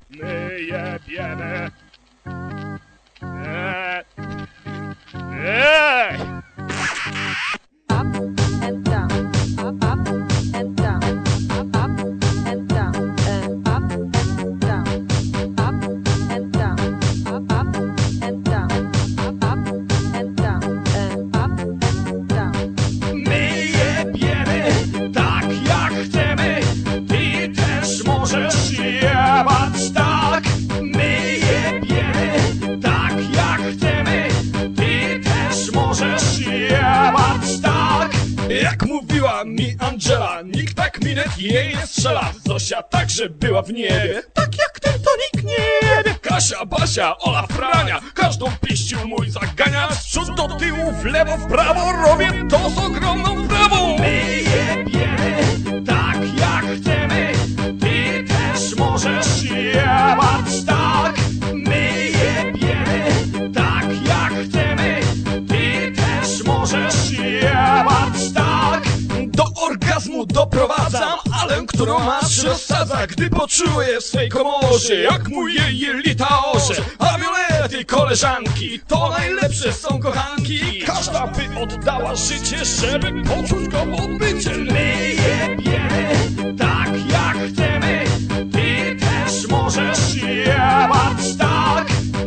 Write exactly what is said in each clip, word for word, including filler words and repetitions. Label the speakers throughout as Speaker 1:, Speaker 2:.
Speaker 1: my jebiemy. Eee. Eee.
Speaker 2: Up and down, up, up and down, up, up and down, and up and down, up and down, up, up and down, up, up and down, and up and down.
Speaker 1: My jebiemy tak jak chcemy, ty też możesz jebać tak. My jebiemy tak jak chcemy, ty też możesz jebać tak. Jak mówiła mi Angela, nikt tak minet jej nie strzela. Zosia także była w niebie, tak jak ten to nikt nie jebie. Kasia, Basia, Ola, Frania, każdą pieścił mój zaganiacz. Z przód do tyłu, w lewo, w prawo, robię to z ogromną prawą. My jebiemy tak jak chcemy, ty też możesz jebać tak. My jebiemy tak jak chcemy, ty też możesz jebać tak. Do orgazmu doprowadzam, ale którą masz rozsadza. Gdy poczuję w swej komorze, jak mój jej jelita orze. A Violety, koleżanki, to najlepsze są kochanki. Każda by oddała życie, żeby poczuć go odbycie. My jebiemy tak jak chcemy, ty też możesz jebać tak.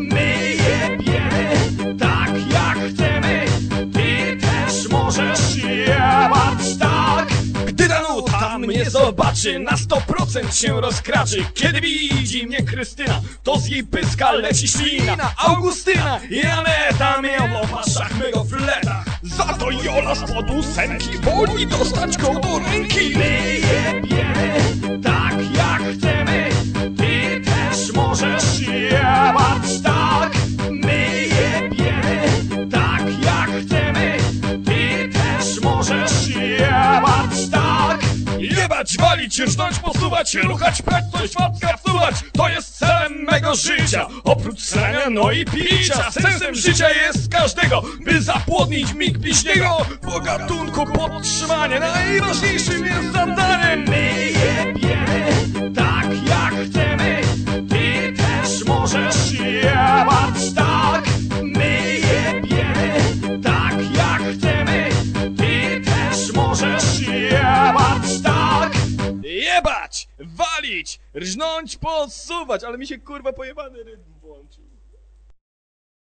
Speaker 1: My jebiemy tak jak chcemy, ty też możesz jebać tak. Gdy Danuta mnie zobaczy, na sto procent się rozkraczy. Kiedy widzi mnie Krystyna, to z jej pyska leci ślina. Augustyna i Aneta miał w paszach mego fleta. Za to Jola spod ósemki woli dostać go do ręki. My jebiemy tak jak chcemy, ty też możesz jebać tak. My jebiemy tak jak chcemy, ty też możesz jebać tak. Jebać, walić, rżnąć, posuwać, ruchać, prać, coś łapka wsuwać. To jest celem mego życia, oprócz srania, no i picia. Sensem życia jest każdego, by zapłodnić mig bliźniego. Po gatunku podtrzymanie najważniejszym jest zadaniem. My jebiemy tak jak chcemy, ty też możesz jebać tak. My jebiemy tak jak chcemy, ty też możesz jebać tak. Jebać, walić, rżnąć, posuwać, ale mi się kurwa pojebany rytm.